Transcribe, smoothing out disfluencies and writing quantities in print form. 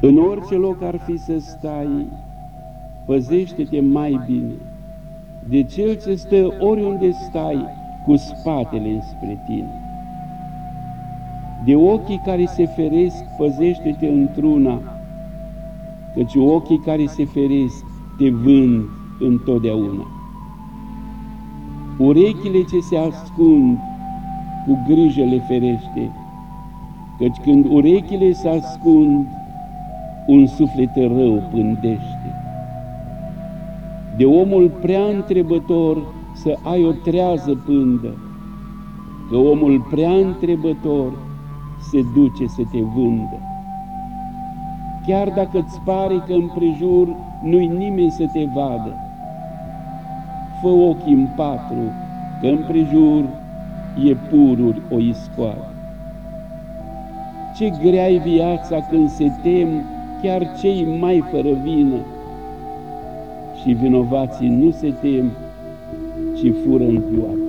În orice loc ar fi să stai, păzește-te mai bine de cel ce stă oriunde stai cu spatele înspre tine. De ochii care se feresc, păzește-te într-una, căci ochii care se feresc te vând întotdeauna. Urechile ce se ascund, cu grijă le ferește, căci când urechile se ascund, un suflet rău pândește. De omul prea întrebător să ai o trează pândă, că omul prea întrebător se duce să te vândă. Chiar dacă îți pare că împrejur nu-i nimeni să te vadă, fă ochii în patru, că împrejur e pururi o iscoadă. Ce grea-i viața când se tem chiar cei mai fără vină, și vinovații nu se tem, ci fură în vioară.